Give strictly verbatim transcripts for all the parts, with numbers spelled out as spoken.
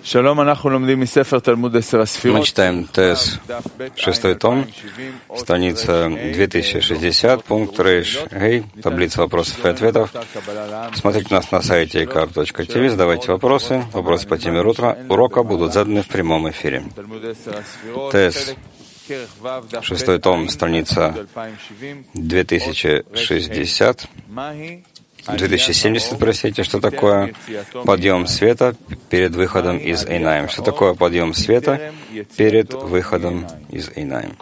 Мы читаем Тес, шестой том, страница две тысячи шестьдесят, пункт Рейш Гей, таблица вопросов и ответов. Смотрите нас на сайте икар точка ти ви, задавайте вопросы. Вопросы по теме урока будут заданы в прямом эфире. Тес, шестой том, страница две тысячи шестьдесят. две тысячи семьдесят, простите, что такое подъем света перед выходом из Эйнаим? Что такое подъем света перед выходом из Эйнаим?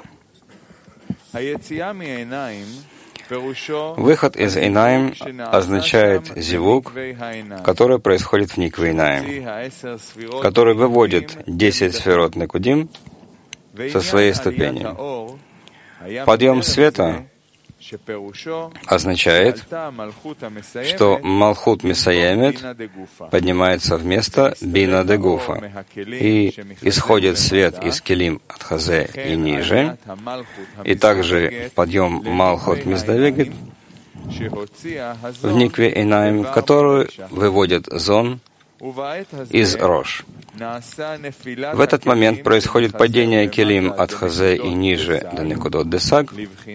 Выход из Эйнаим означает зивук, который происходит в Никве Эйнаим, который выводит десять сферот Некудим со своей ступени. Подъем света означает, что Малхут Месаемет поднимается вместо Бина де Гуфа, и исходит свет из Келим от Хазе и ниже, и также подъем Малхут Миздавегет в Никве Эйнаим, который выводит зон из Рош. В этот момент происходит падение Келим от Хазе и ниже до Некудот Десаг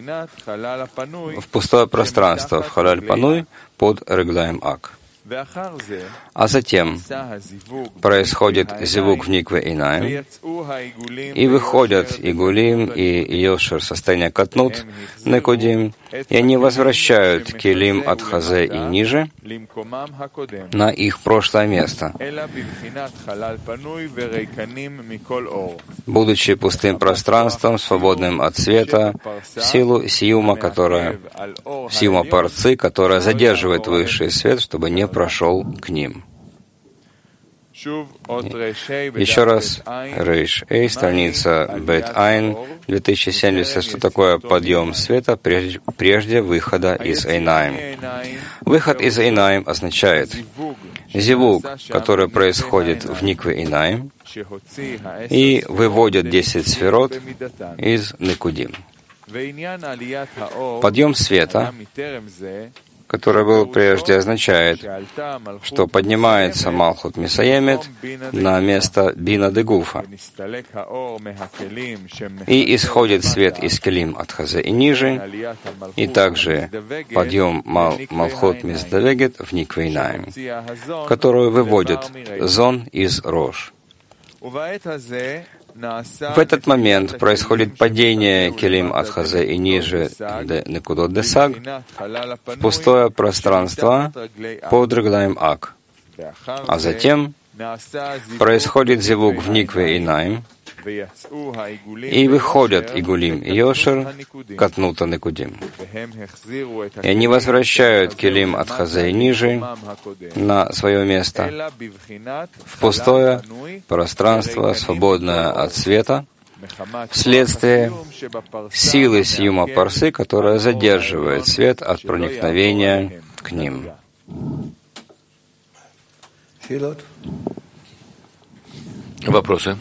в пустое пространство, в Халаль Пануй под Реглаем Ак. А затем происходит зивук в Никве Эйнаим, и выходят Игулим и Йошер, состояние Катнут, Некудим, и они возвращают Келим от Хазе и ниже на их прошлое место, будучи пустым пространством, свободным от света, в силу сиюма, которая, сиюма парцы, которая задерживает высший свет, чтобы не прошел к ним. Еще раз, Рейш Эй, страница Бет Айн, две тысячи семьдесят, что такое подъем света прежде, прежде выхода из Эйнаим. Выход из Эйнаим означает зивук, который происходит в Никве Эйнаим, и выводит десять сферот из Некудим. Подъем света, который был прежде, означает, что поднимается Малхут Месаемет на место Бина де Гуфа, и исходит свет из Келим от Хазе и ниже, и также подъем Мал, Малхут Миздавегет в Никве Эйнаим, который выводит зон из Рош. В этот момент происходит падение Келим от Хазе и ниже до Некудот Десаг в пустое пространство под Реглаем Ак. А затем происходит зивук в Никве Эйнаим, и выходят Игулим и Йошер Катнута Некудим. И они возвращают Келим от Хазе и ниже на свое место, в пустое пространство, свободное от света, вследствие силы сиюма парсы, которая задерживает свет от проникновения к ним. Вопросы?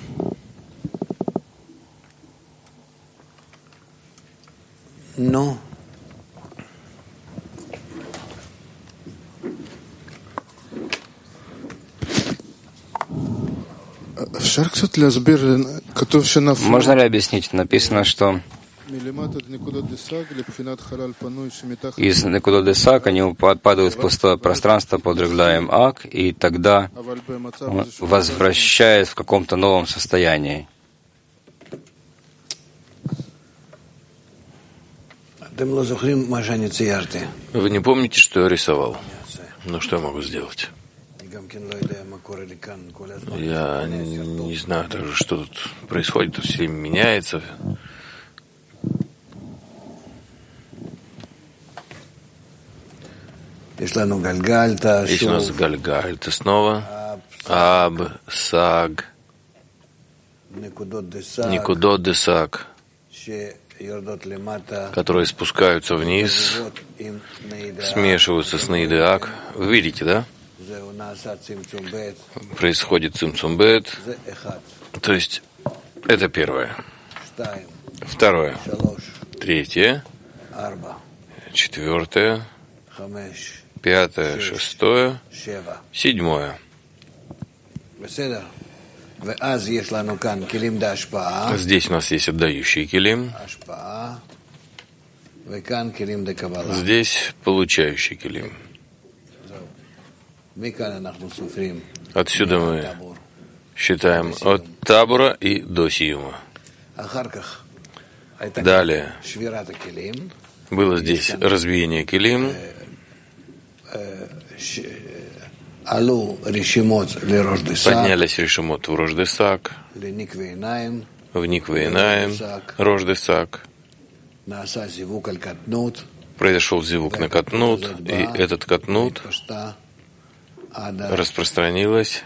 No. Можно ли объяснить? Написано, что из Некудот Десаг они падают в пустое пространство под Реглаем Ак, и тогда он возвращает в каком-то новом состоянии. Вы не помните, что я рисовал? Ну, что я могу сделать? Я не, не знаю даже, что тут происходит, тут все время меняется. Есть у нас Гальгальта снова. Аб, Саг, Никудот Десаг, которые спускаются вниз, смешиваются с Нейдеак. Вы видите, да? Происходит цимцумбет. То есть это первое. Второе. Третье. Четвертое. Пятое. Шестое. Седьмое. Здесь у нас есть отдающий килим, здесь получающий килим. Отсюда мы считаем от табура и до сиюма. Далее было здесь разбиение килим, поднялись решимот в Рождесак, в Никвейнаем, Рождесак, произошел зивук на катнут, и этот катнут распространилось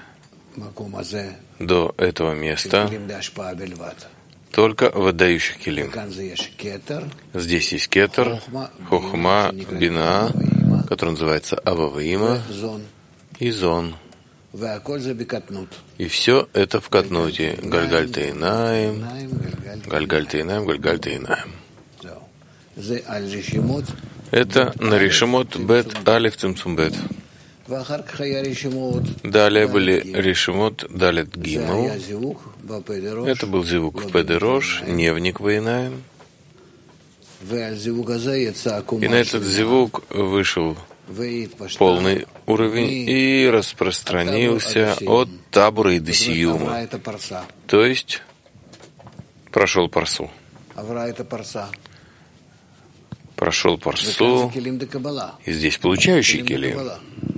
до этого места только в отдающих килим. Здесь есть кетер, хохма, бина, который называется ававаима, и зон. И все это в катнуте. Гальгальтейнаем, гальгальтейнаем, гальгальтейнаем. Это на решимот бет алиф цимцум бет. Далее были решимот далет гимл. Это был зивук в педерош, не в никвейнаем. И на этот зивук вышел полный уровень и распространился от табура и до сиюма. То есть прошел парсу. Прошел парсу, и здесь получающий килим.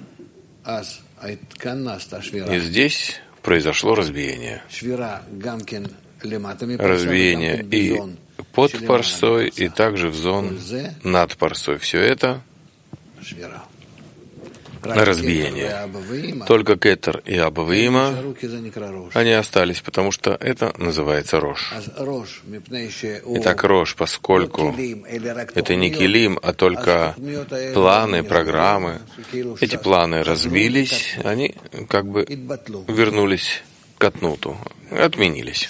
И здесь произошло разбиение. Разбиение и под парсой, и также в зон над парсой. Все это разбиение. Только кетер и абаваима, они остались, потому что это называется рош. Итак, рош, поскольку это не килим, а только планы, программы, эти планы разбились, они как бы вернулись к атнуту, отменились.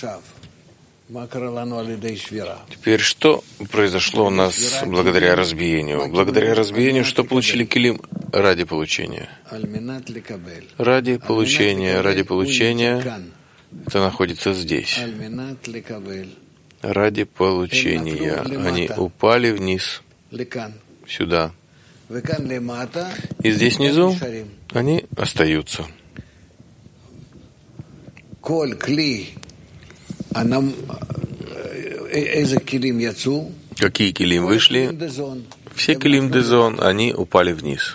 Теперь что произошло у нас благодаря разбиению? Благодаря разбиению, что получили килим ради получения? Ради получения, ради получения, это находится здесь. Ради получения. Они упали вниз, сюда. И здесь внизу они остаются. Какие килим вышли? Все килим дезон, они упали вниз.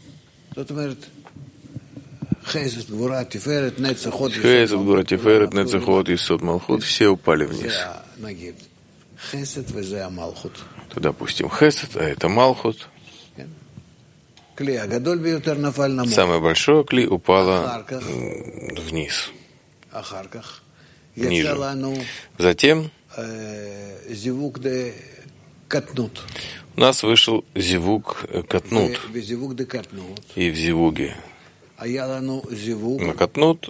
Хесед, Гвура, Тиферет, Нецехот, Исод, Малхут, все упали вниз. То, допустим, Хесед, а это Малхут. Самое большое кли упало вниз. Ниже. Затем у нас вышел зивук катнут. И в зивуге на катнут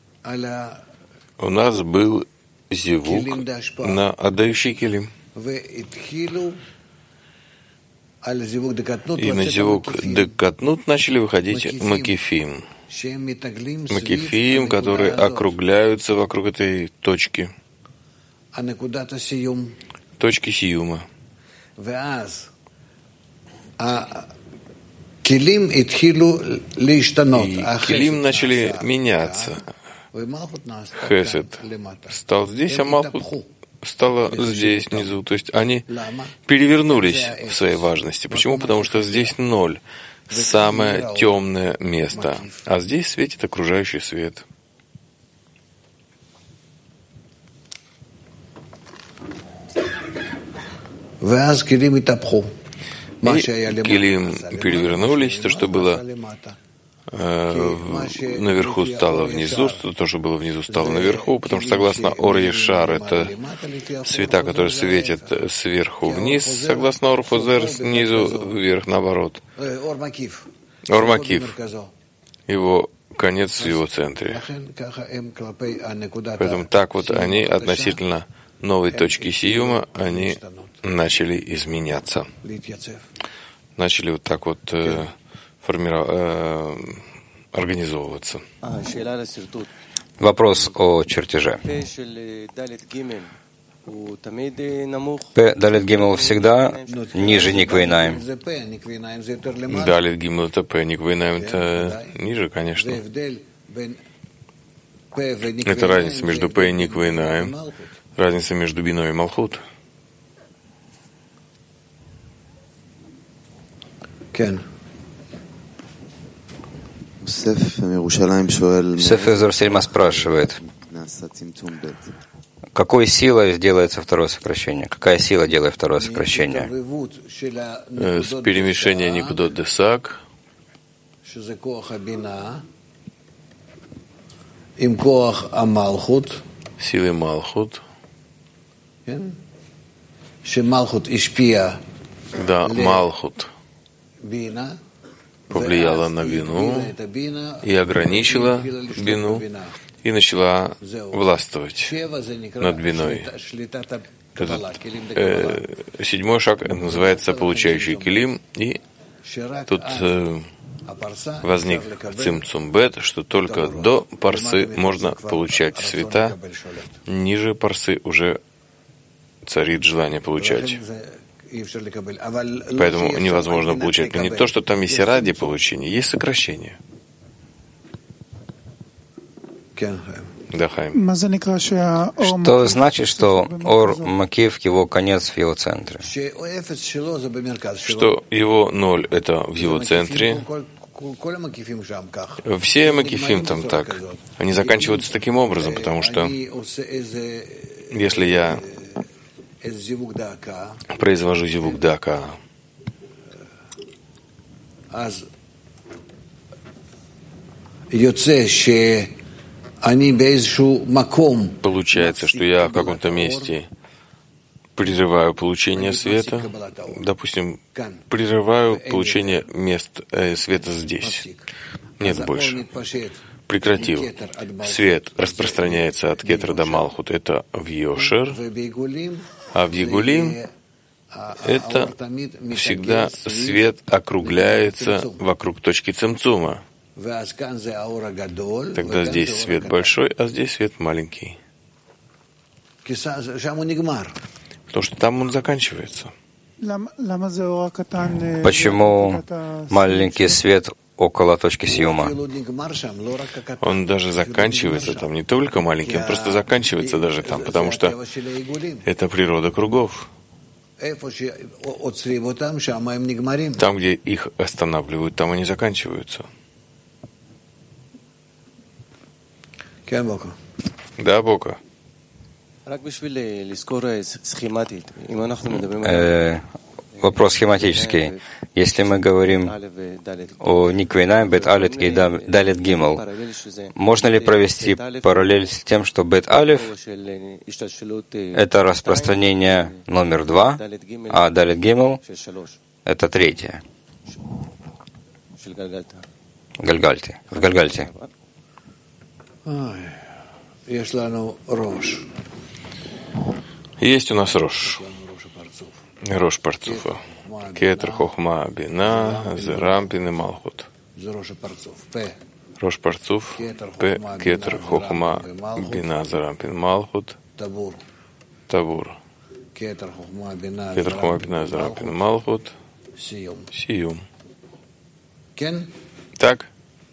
у нас был зивук на отдающий килим. И на зивук де катнут начали выходить макифим. Макифим, которые округляются вокруг этой точки. Точки сиюма. И килим начали меняться. Хесед стал здесь, а Малхут стала здесь, внизу. То есть они перевернулись в своей важности. Почему? Потому что здесь ноль. Самое темное место. А здесь светит окружающий свет. И килим перевернулись, то, что было э, наверху, стало внизу, что то, что было внизу, стало наверху, потому что согласно Ор Ешар, это света, которые светят сверху вниз, согласно Ор Хозер, снизу вверх, наоборот. Ор Макиф, его конец в его центре. Поэтому так вот они относительно новой точки сиюма, они начали изменяться. Начали вот так вот э, формировать, э, организовываться. Вопрос о чертеже. П Далет Гимел всегда ниже Никвейнаем. Далет Гимел это П, Никвейнаем это ниже, конечно. Это разница между П и Никвейнаем, разница между Биной и Малхут. Сефер из Иерусалима спрашивает, какой силой делается второе сокращение? Какая сила делает второе сокращение? С перемешения Никудот Десак, силой Малхут, да, Малхут повлияла на бину и ограничила бину и начала властвовать над биной. Этот, э, седьмой шаг называется «Получающий килим», и тут э, возник цимцум бет, что только до парсы можно получать света, ниже парсы уже царит желание получать. Поэтому невозможно получать. Но не то, что там есть ради получения, есть сокращение. Да, Хайм. Что значит, что Ор Макив, его конец в его центре? Что его ноль — это в его центре. Все Макифим там так. Они заканчиваются таким образом, потому что если я произвожу зивук дака, получается, что я в каком-то месте прерываю получение света, допустим, прерываю получение мест э, света здесь. Нет больше. Прекратил. Свет распространяется от Кетер до Малхут. Это в Йошер. А в Егулим это всегда свет округляется вокруг точки цимцума. Тогда здесь свет большой, а здесь свет маленький. Потому что там он заканчивается. Почему маленький свет около точки сиюма? Он даже заканчивается там, не только маленький, он просто заканчивается даже там, потому что это природа кругов. Там, где их останавливают, там они заканчиваются. Да, Бока. Э, вопрос схематический. Если мы говорим о Никвейнаем, Бет Алет и Далет Гимел, можно ли провести параллель с тем, что Бет Алеф — это распространение номер два, а Далет Гимел — это третье? Гальгальте. В Гальгальте. Есть у нас Рош. Рош Парцуфа. Кетер, Хохма, Бина, Зерампин и Малхут. Рош Парцуф, П, Кетер, Хохма, Бина, Зерампин, Малхут, Табур. Кетер, Хохма, Бина, Зерампин, Малхут, Сиюм. Так?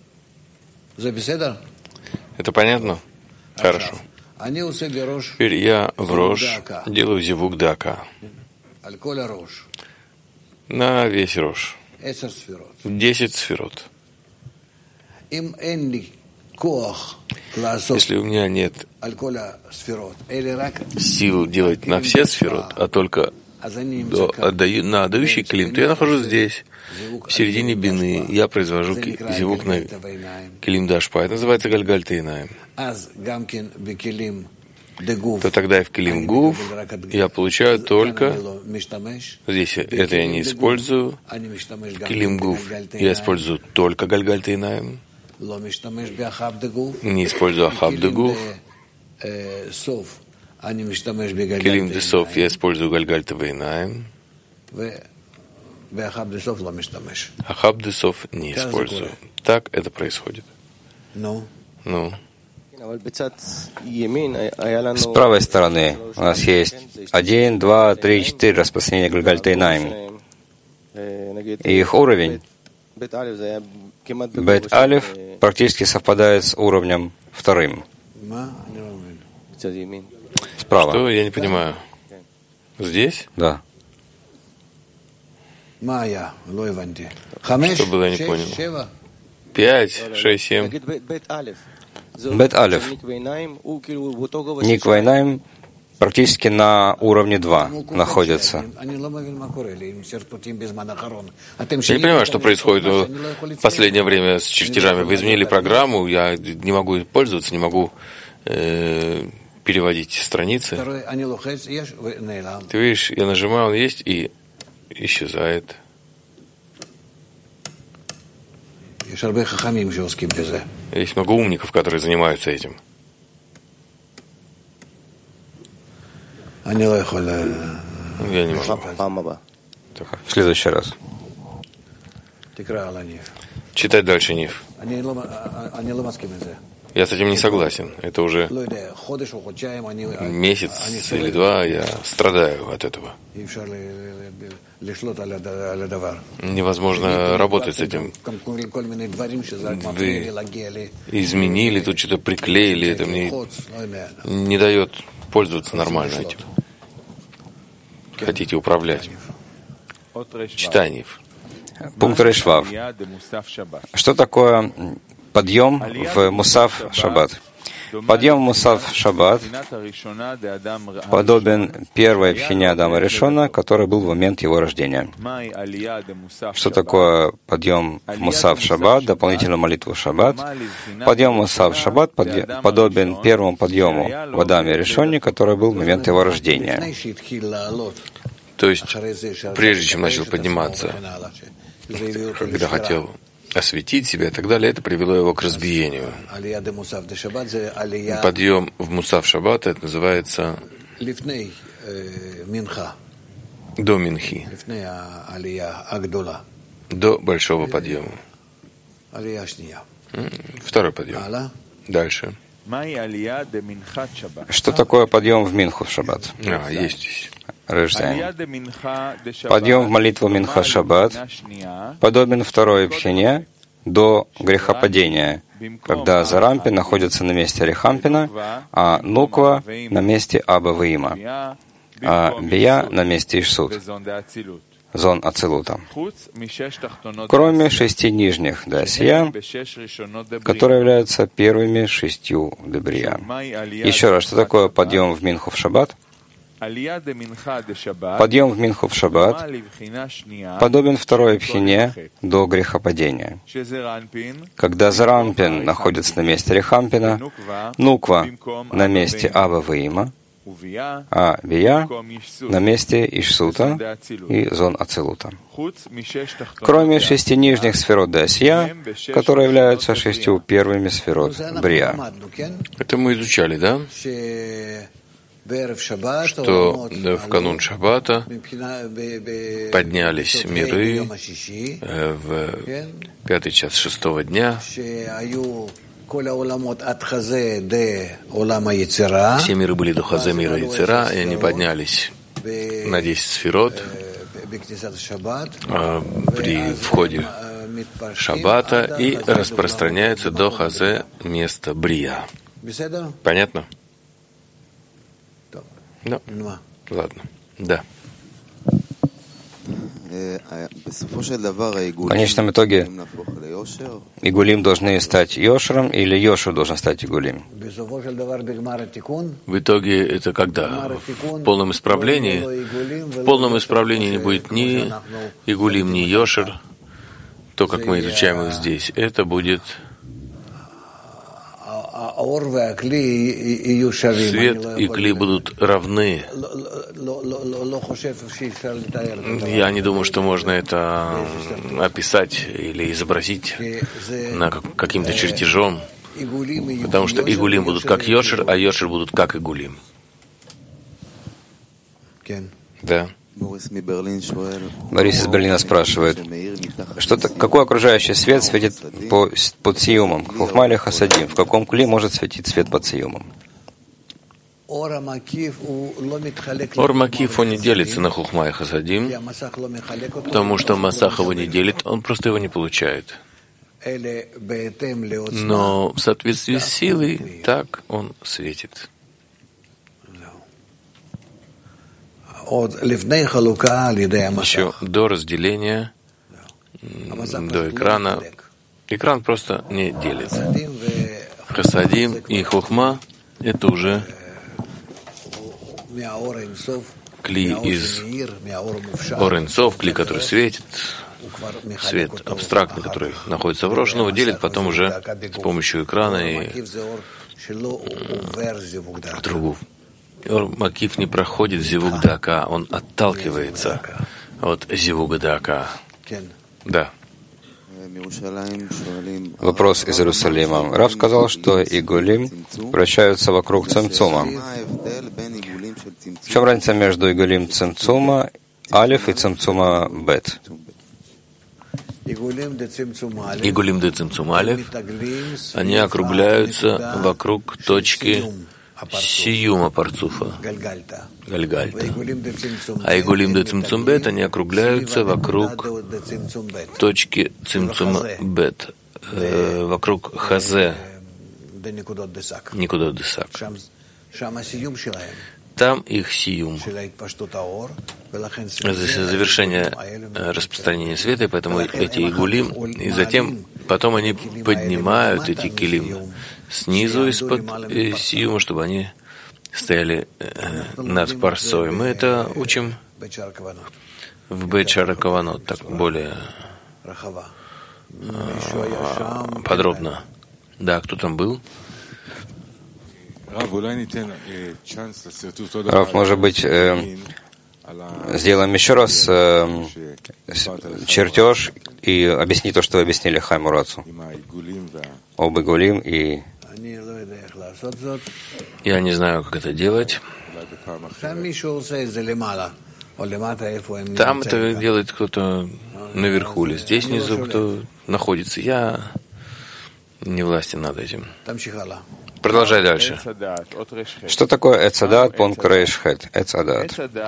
Это понятно? Хорошо. Теперь я в Рош делаю зивук дака. На весь Рош. Десять сферот. Если у меня нет сил делать на все сферот, а только до, отдаю, на отдающий клим, то я нахожусь здесь, в середине бины, я произвожу зивук на килим дашпа. Это называется гальгаль тейнаем. То тогда и в килим гуф я получаю только, здесь это я не использую, в килим гуф я использую только гальгаль тейнаем, не использую ахаб де гуф, килим десов я использую гальгаль тейнаем, ахаб десов не использую. Так это происходит. Ну. С правой стороны у нас есть один, два, три, четыре распространения Гальгальтейнаим. И их уровень Бет-Алиф практически совпадает с уровнем вторым. Справа. Что? Я не понимаю. Здесь? Да. Что было, я не понял. Пять, шесть, семь. Бет-Алиф. Никвайнаим практически на уровне два находится. Я не понимаю, что происходит в последнее время с чертежами. Вы изменили программу, я не могу пользоваться, не могу э, переводить страницы. Ты видишь, я нажимаю, он есть и исчезает. Есть много умников, которые занимаются этим. Я не могу. В следующий раз. Читай дальше, Ниф. Я с этим не согласен. Это уже месяц или два я страдаю от этого. Невозможно работать с этим. Вы изменили, тут что-то приклеили, это мне не дает пользоваться нормально этим. Хотите управлять. Читаниев. Пункт Решвав. Что такое подъем в Мусав Шаббат? Подъем в Мусав Шаббат подобен первой пхине Адама Ришона, который был в момент его рождения. Что такое подъем в Мусав Шаббат, дополнительную молитву Шаббат? Подъем в Мусав Шаббат подобен первому подъему в Адаме Ришоне, который был в момент его рождения. То есть, прежде чем начал подниматься, когда хотел осветить себя и так далее, это привело его к разбиению. Подъем в Мусав Шаббат, это называется до Минхи, до большого подъема. Второй подъем. Дальше. Что такое подъем в Минху в Шаббат? А, есть здесь. Рождение. Подъем в молитву Минха Шаббат подобен второй пхине до грехопадения, когда Зарампин находится на месте Рехампина, а Нуква на месте Аба Ваима, а Бия на месте Ишсут, зон Ацилута. Кроме шести нижних Дасия, которые являются первыми шестью Дебрия. Еще раз, что такое подъем в Минху в Шаббат? Подъем в Минху в Шаббат подобен второй пхине до грехопадения. Когда Зарампин находится на месте Рехампина, Нуква на месте Аба Ваима, а Бия на месте Ишсута и зон Ацилута. Кроме шести нижних сферот Дасия, которые являются шестью первыми сферот Брия. Это мы изучали, да? Что в канун Шаббата поднялись миры в пятый час шестого дня. Все миры были до Хазе мира Яцера, и они поднялись на десять сферот при входе Шаббата и распространяются до Хазе места Брия. Понятно? Да. Ладно. Да. В конечном итоге Игулим должны стать Йошером, или Йошер должен стать Игулим? В итоге это когда? В полном исправлении? В полном исправлении не будет ни Игулим, ни Йошер. То, как мы изучаем их здесь, это будет свет и кли будут равны. Я не думаю, что можно это описать или изобразить на каким-то чертежом, потому что Игулим будут как Йошер, а Йошер будут как Игулим. Да. Борис из Берлина спрашивает, что какой окружающий свет светит по, под сиюмом, хохма или хасадим? В каком кли может светить свет под сиюмом? Ор Макиф, он не делится на хохма и хасадим, потому что Масах его не делит, он просто его не получает. Но в соответствии с силой, так он светит. Еще до разделения, до экрана, экран просто не делит. Хасадим и хохма — это уже кли из Ор Эйн Соф, кли, который светит, свет абстрактный, который находится в Рош, но делит потом уже с помощью экрана и в другу. Ор Макиф не проходит зивук дака, он отталкивается от зивука дака. Да. Вопрос из Иерусалима. Рав сказал, что игулим вращаются вокруг цимцума. В чем разница между игулим цимцума алиф и цимцума бет? Игулим де цимцум алиф, они округляются вокруг точки сиюма парцуфа, гальгальта. А игулим де цимцум бет, они округляются вокруг точки цимцума бет, э, вокруг хазе, никудот десак. Там их сиюм, завершение распространения света, и поэтому эти игулим, и затем потом они поднимают эти килим снизу из-под сиюма, чтобы они стояли над парсой. Мы это учим в Бейт Шаар Каванот, так более подробно. Да, кто там был? Рав, может быть, э, сделаем еще раз э, чертеж и объясни то, что вы объяснили Хайм Урацу об игулим и... Я не знаю, как это делать. Там это делает кто-то наверху или здесь внизу, кто находится. Я не властен над этим. Продолжай дальше. Что такое эцадат пункт рейш хет? Эцадат.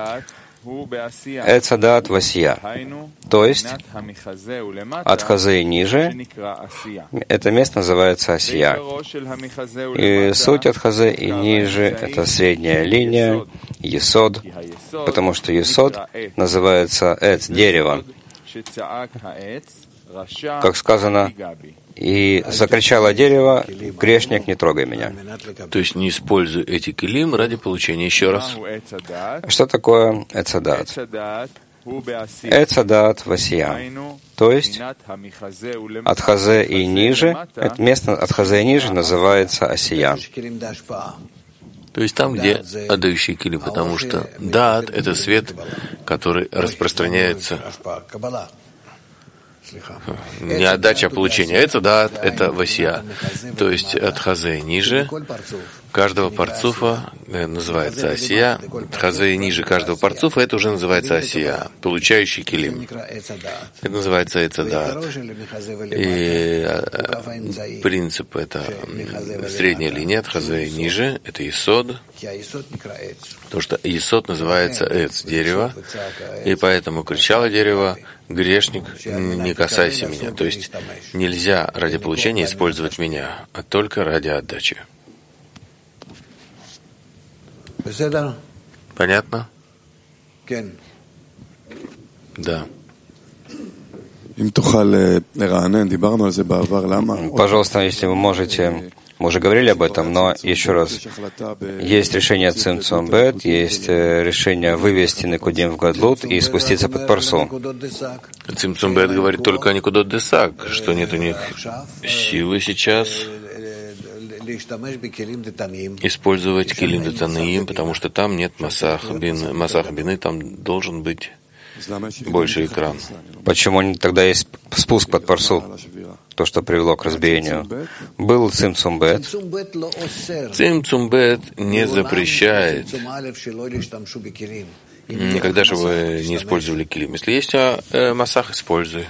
Эцадат васия. То есть от хазы ниже это место называется асия. И суть от хазы и ниже это средняя линия, есод, потому что есод называется эц, дерево. Как сказано, и закричало дерево, грешник, не трогай меня. То есть не используй эти килим ради получения еще раз. Что такое эцадат? Эцадат васия. То есть от хазе и ниже, это место от хазе и ниже называется асия. То есть там, где отдающие килим, потому что дат — это свет, который распространяется. Не отдача, а получение. Это да, это васия. То есть от хазе ниже каждого парцуфа называется асия. От хазе ниже каждого парцуфа это уже называется асия, получающий килим. Это называется эцадат. И принцип это средняя линия от хазе ниже, это есод. Потому что есод называется эц, дерево. И поэтому кричало дерево: грешник, не касайся меня. То есть нельзя ради получения использовать меня, а только ради отдачи. Понятно? Да. Пожалуйста, если вы можете... Мы уже говорили об этом, но еще раз. Есть решение цимцум бет, есть решение вывести никудим в гадлут и спуститься под парсу. Цимцум бет говорит только о никудот десак, что нет у них силы сейчас использовать килим детанаим, потому что там нет масах бины, масах бины, там должен быть больше экран. Почему тогда есть спуск под парсу? То, что привело к разбиению. Был цимцум бет. Цимцум бет не запрещает Никогда же вы не использовали килим. Если есть а, э, масах, используй.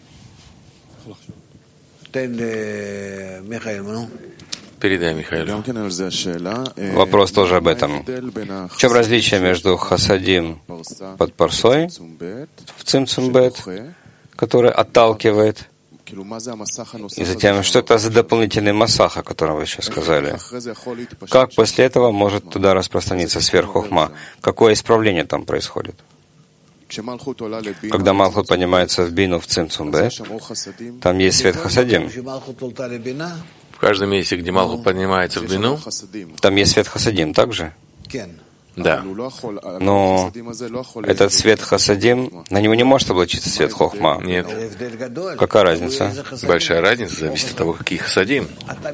Передай Михаилу. Вопрос тоже об этом. В чем различие между хасадим под парсой, в цимцумбет, который отталкивает, и затем, что это за дополнительный масах, о котором вы сейчас сказали? Как после этого может туда распространиться сверххохма? Какое исправление там происходит? Когда Малхут поднимается в бину в цимцумбет, там есть свет хасадим. В каждом месте, где Малхут поднимается в бину, там есть свет хасадим также? Да. Но этот свет хасадим, на него не может облачиться свет хохма. Нет. Какая разница? Большая разница, зависит от того, какие хасадим.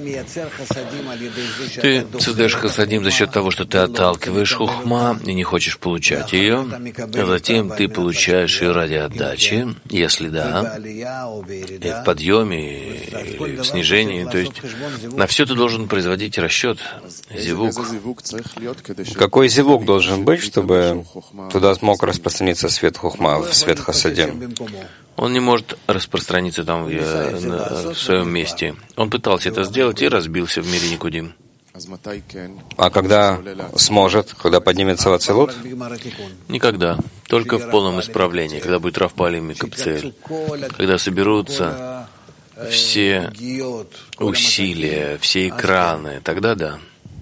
Ты создаешь хасадим за счет того, что ты отталкиваешь хохма и не хочешь получать ее, а затем ты получаешь ее ради отдачи, если да, и в подъеме или в снижении. То есть на все ты должен производить расчет, зивук. Какой зивук должен быть, чтобы туда смог распространиться свет хухма, в свет хасадим? Он не может распространиться там в, в своем месте. Он пытался это сделать и разбился в мире Никудим. А когда сможет, когда поднимется в Ацилут? Никогда. Только в полном исправлении, когда будет Рафпалим и Капцель. Когда соберутся все усилия, все экраны, тогда да.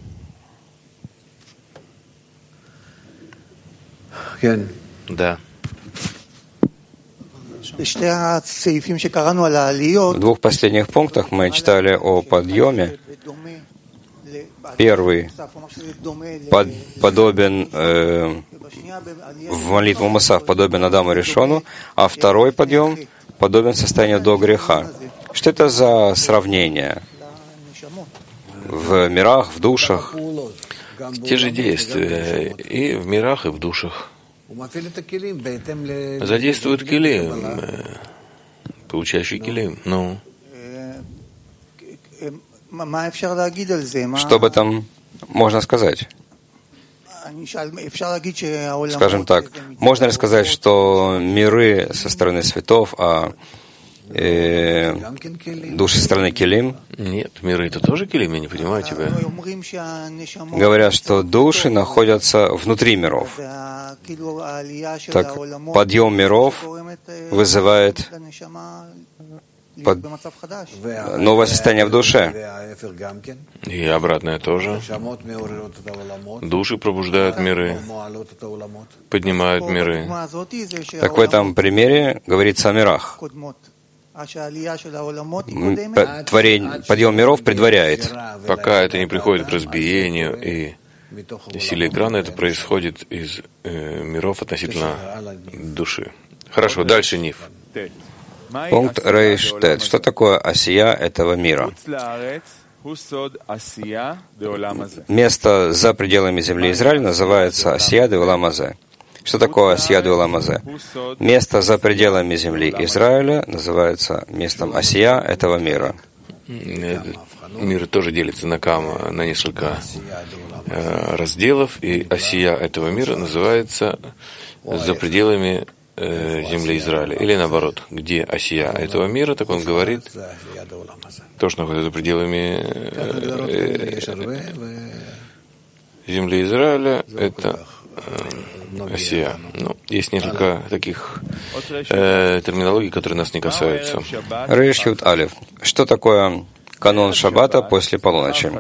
Да. В двух последних пунктах мы читали о подъеме. Первый под, подобен э, в молитву Мусав подобен Адаму Ришону, а второй подъем подобен состоянию до греха. Что это за сравнение в мирах, в душах? Те же действия и в мирах, и в душах. Задействуют килим, получающий килим. Ну. Что об этом можно сказать? Скажем так, можно ли сказать, что миры со стороны светов, а э, души со стороны килим? Нет, миры это тоже килим, я не понимаю тебя. Говорят, что души находятся внутри миров. Так подъем миров вызывает под... новое состояние в душе. И обратное тоже. Души пробуждают миры, поднимают миры. Так в этом примере говорится о мирах. Творение, подъем миров предваряет. Пока это не приходит к разбиению и силе экрана, это происходит из э, миров относительно души. Хорошо, дальше Ниф. Пункт Рейш Тет. Что такое осия этого мира? Место за пределами земли Израиля называется осия де Уламазе. Что такое осия де Уламазе? Место за пределами земли Израиля называется местом осия этого мира. Мир тоже делится на кама, на несколько э, разделов, и осия этого мира называется за пределами э, земли Израиля. Или наоборот, где осия этого мира, так он говорит, то, что находится за пределами э, э, земли Израиля, это э, осия. Ну, есть несколько таких э, терминологий, которые нас не касаются. Рейш Ют Алеф. Что такое канон Шаббата после полуночи?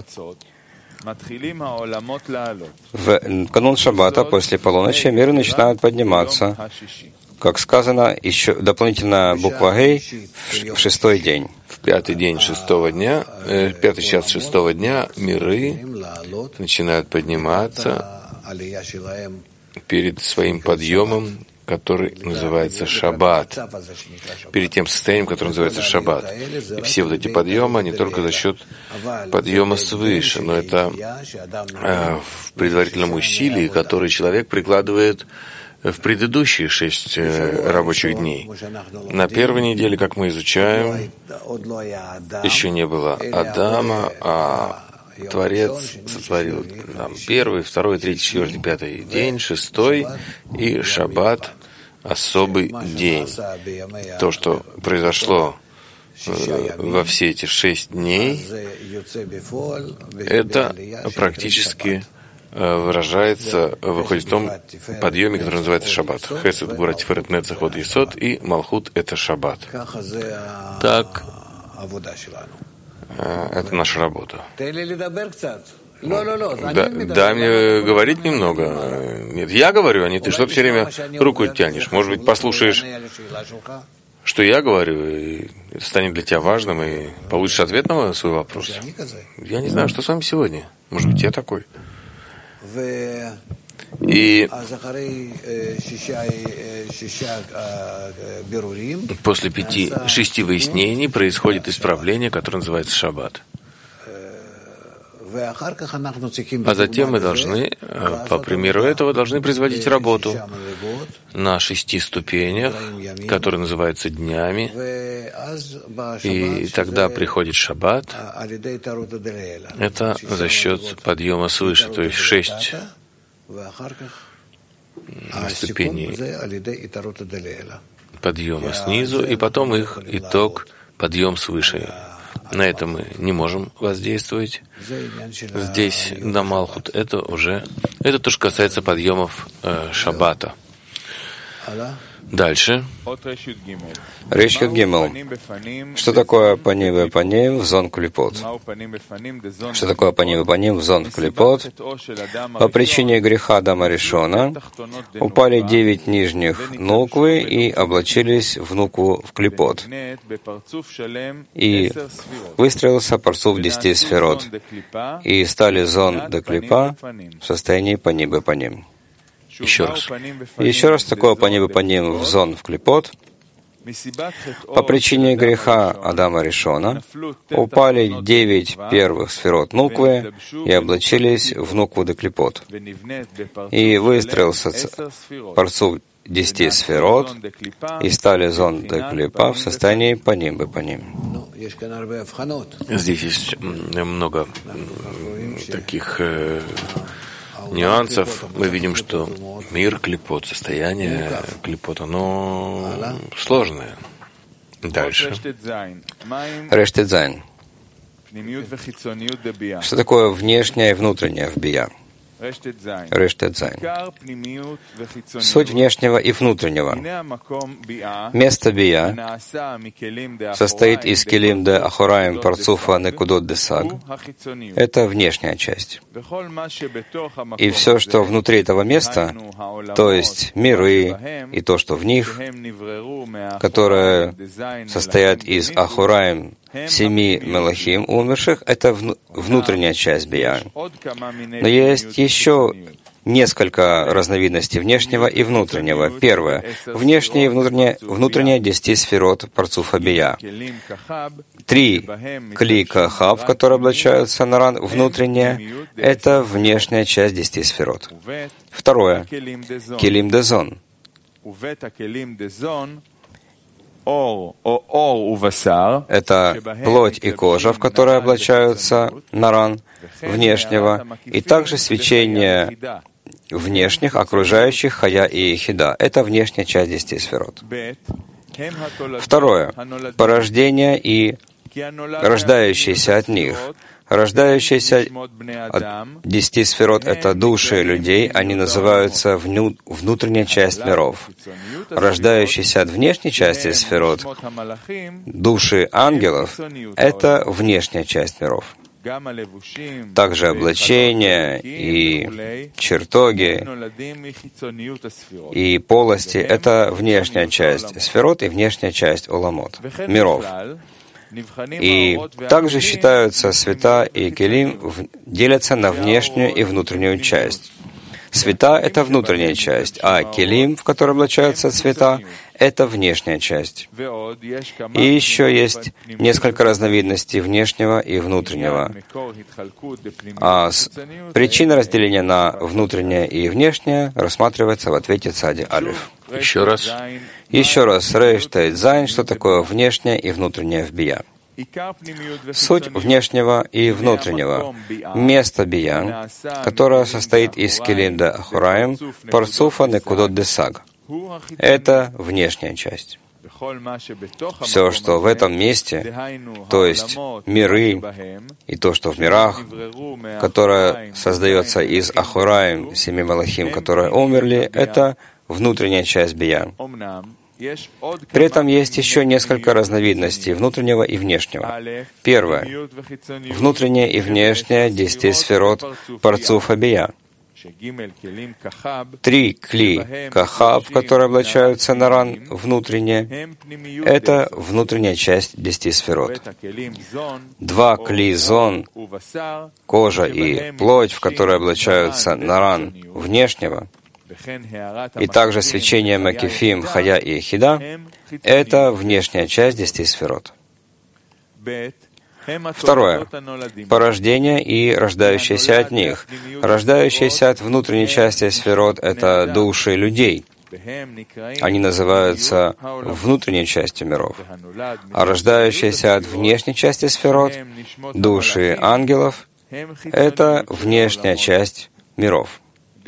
В канун Шаббата после полуночи миры начинают подниматься. Как сказано, еще дополнительная буква Гей в шестой день. В пятый день шестого дня, э, пятый час шестого дня миры начинают подниматься перед своим подъемом, который называется Шаббат, перед тем состоянием, которое называется Шаббат. И все вот эти подъемы, они только за счет подъема свыше, но это э, в предварительном усилии, которое человек прикладывает в предыдущие шесть э, рабочих дней. На первой неделе, как мы изучаем, еще не было Адама, а Творец сотворил нам первый, второй, третий, четвертый, пятый день, шестой и шаббат — особый день. То, что произошло во все эти шесть дней, это практически выражается, выходит в том подъеме, который называется шаббат. Хесед, Гвура, Тиферет, Нецах, Ход, Есод, и Малхут — это шаббат. Так, это наша работа. Да, дай мне говорить немного. Нет, я говорю, а не ты. Что ты все время руку тянешь? Может быть, послушаешь, что я говорю, и это станет для тебя важным, и получишь ответ на свой вопрос. Я не знаю, что с вами сегодня. Может быть, я такой. И после пяти, шести выяснений происходит исправление, которое называется шаббат. А затем мы должны, по примеру этого, должны производить работу на шести ступенях, которые называются днями, и тогда приходит шаббат. Это за счет подъема свыше, то есть шесть ступеней подъема снизу, и потом их итог — подъем свыше. На это мы не можем воздействовать. Здесь, на Малхут, это уже... Это то, что касается подъемов э, шаббата. Дальше. Рейш Юд Гимел. Что такое паним ве паним в зон клипот? Что такое паним ве паним в зон клипот? По причине греха Адама Ришона упали девять нижних нуквы и облачились в нукву в клипот. И выстроился парцуф десяти сферот. И стали зон до клипа в состоянии паним ве паним. Еще раз. Еще раз такое паним ве паним в зон в клипот. По причине греха Адама Ришона упали девять первых сферот нуквы и облачились в нукву де клипот. И выстроился парцуф десяти сферот и стали зон де клипа в состоянии паним ве паним. Здесь есть много таких э, нюансов. Мы видим, что мир клипот, состояние клипот, оно сложное. Дальше. Реш тет зайн. Что такое внешнее и внутреннее в бия? Реш тет зайн. Суть внешнего и внутреннего. Место бия состоит из келим де ахораим парцуфа некудот де саг. Это внешняя часть. И все, что внутри этого места, то есть миры и то, что в них, которые состоят из ахораим, семи мелахим умерших, это внутренняя часть бия. Но есть еще несколько разновидностей внешнего и внутреннего. Первое. Внешнее и внутреннее, внутреннее десяти сферот парцуфа бия. Три кли кахав, которые облачаются на ран, внутреннее, это внешняя часть десяти сферот. Второе. Келим де зон. Это плоть и кожа, в которые облачаются на ран внешнего, и также свечение внешних, окружающих хая и ехида. Это внешняя часть десяти сферот. Второе. Порождение и рождающиеся от них. Рождающиеся от десяти сферот — это души людей, они называются вню, внутренняя часть миров. Рождающиеся от внешней части сферот, души ангелов — это внешняя часть миров. Также облачения и чертоги и полости — это внешняя часть сферот и внешняя часть оламот, миров. И также считаются света и келим, делятся на внешнюю и внутреннюю часть. Света — это внутренняя часть, а келим, в котором облачаются цвета, это внешняя часть. И еще есть несколько разновидностей внешнего и внутреннего. А причина разделения на внутреннее и внешнее рассматривается в ответе Цади Алиф. Еще раз. Еще раз. Рейш тет зайн, что такое внешнее и внутреннее в бия. Суть внешнего и внутреннего. Место бия, которое состоит из келим де ахураим, парцуфа некудот де саг. Это внешняя часть. Все, что в этом месте, то есть миры и то, что в мирах, которое создается из ахураим, семи малахим, которые умерли, это внутренняя часть бия. При этом есть еще несколько разновидностей внутреннего и внешнего. Первое. Внутреннее и внешнее десяти сферот парцуфа бия. Три кли кахаб, которые облачаются на ран внутренне, это внутренняя часть десяти сферот. Два кли зон, кожа и плоть, в которые облачаются на ран внешнего, и также свечение Макифим, Хая и Хида, это внешняя часть десяти сферот. Второе. Порождение и рождающиеся от них. Рождающиеся от внутренней части сферот — это души людей. Они называются внутренней частью миров. А рождающиеся от внешней части сферот, души ангелов, это внешняя часть миров.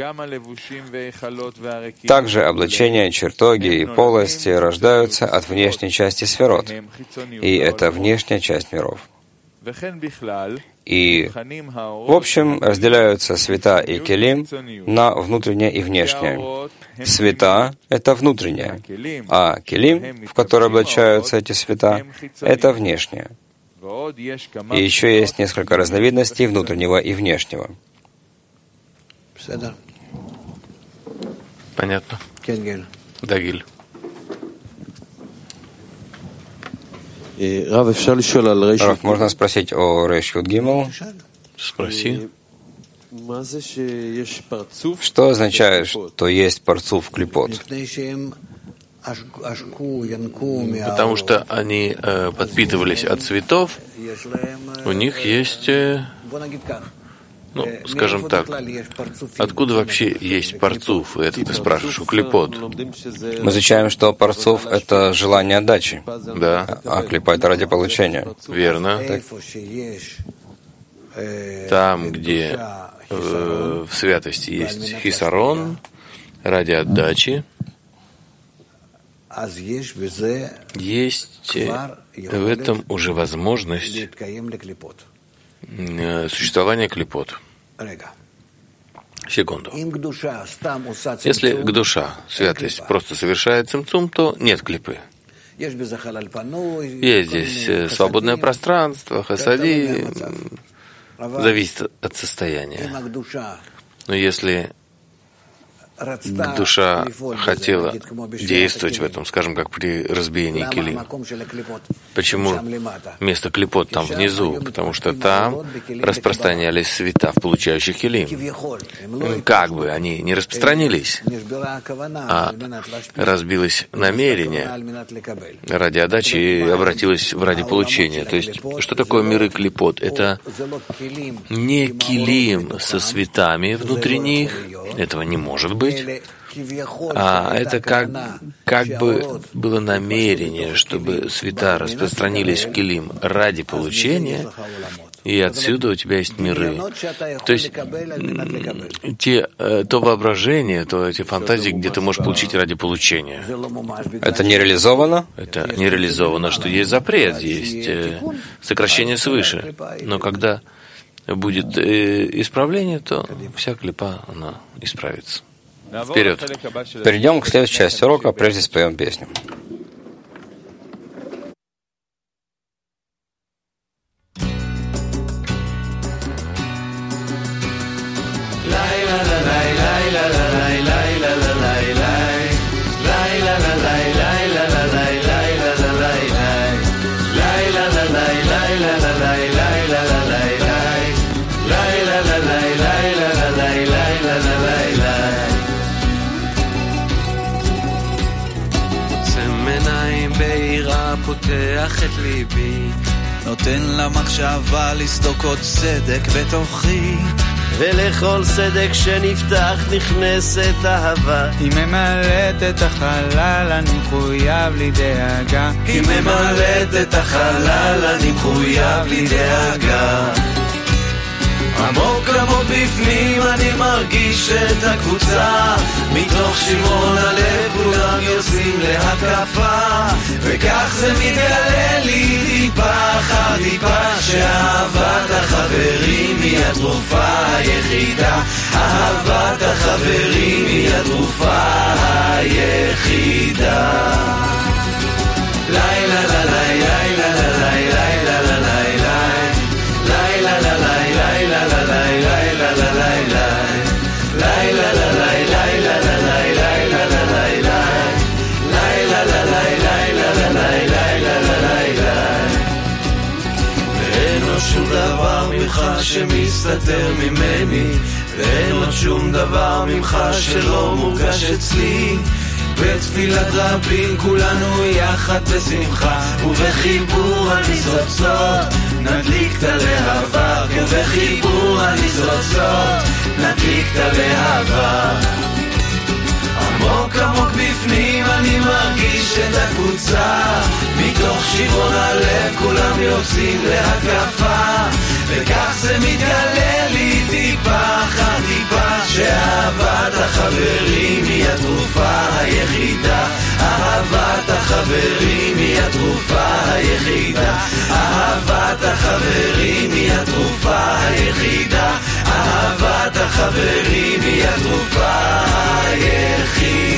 Также облачения, чертоги и полости рождаются от внешней части сферот, и это внешняя часть миров. И, в общем, разделяются света и келим на внутреннее и внешнее. Света — это внутреннее, а келим, в которые облачаются эти света, это внешнее. И еще есть несколько разновидностей внутреннего и внешнего. Понятно. Да, Гиль. Рав, можно спросить о Рейш Юд Гимел? Спроси. Что означает, что есть парцуф клипот? Потому что они э, подпитывались от цветов, у них есть, э, ну, скажем так, откуда вообще есть парцуф? Это ты спрашиваешь, у клипот. Мы изучаем, что парцуф — это желание отдачи, да, а клипа — это ради получения. Верно. Так. Там, где э, в святости есть хисарон ради отдачи, есть в этом уже возможность существования клипот. Секунду. Если гдуша, святость, просто совершает цимцум, то нет клипы. Есть здесь свободное пространство, хасади, зависит от состояния. Но если душа хотела действовать в этом, скажем, как при разбиении келим. Почему место клипот там внизу? Потому что там распространялись света в получающих келим. Как бы они не распространились, а разбилось намерение ради отдачи и обратилось в ради получения. То есть, что такое миры клипот? Это не келим со светами внутри них, этого не может быть. А это как, как бы было намерение, чтобы света распространились в келим ради получения, и отсюда у тебя есть миры. То есть те, то воображение, то эти фантазии, где ты можешь получить ради получения. Это не реализовано? Это не реализовано, что есть запрет, есть сокращение свыше. Но когда будет исправление, то вся клипа, она исправится. Вперед. Перейдем к следующей части урока, прежде споем песню. פותח את ליבי, נותן למחשבה לסדוק עוד צדק בתוכי, ולכל סדק שנפתח נכנסת אהבה. היא ממלאת את החלל, אני מחויב לי דאגה. היא ממלאת את החלל, אני מחויב לי דאגה. עמוק עמוק בפנים אני מרגיש את הקבוצה, מתוך שמעון הלב כולם יוצאים להתקפה, וכך זה מתגלה לי טיפה אחר טיפה, שאהבת החברים היא התרופה היחידה. אהבת החברים היא התרופה היחידה. לילה לילה לילה לילה לילה לילה שום דבר ממך שמסתתר ממני, ואין עוד שום דבר ממך שלא מורגש אצלי. בתפילת רבים כולנו יחד בשמחה, ובחיבור הניצוצות נדליק את הלהבה, ובחיבור הניצוצות נדליק את הלהבה. עמוק עמוק בפנים אני מרגיש את הקבוצה, מתוך שברון הלב כולם יוצאים להתקפה, וכך זה מתגלה לי טיפה אחר טיפה, שאהבת החברים היא התרופה היחידה. אהבת החברים היא התרופה היחידה. אהבת החברים היא התרופה היחידה. אהבת החברים היא התרופה היחידה.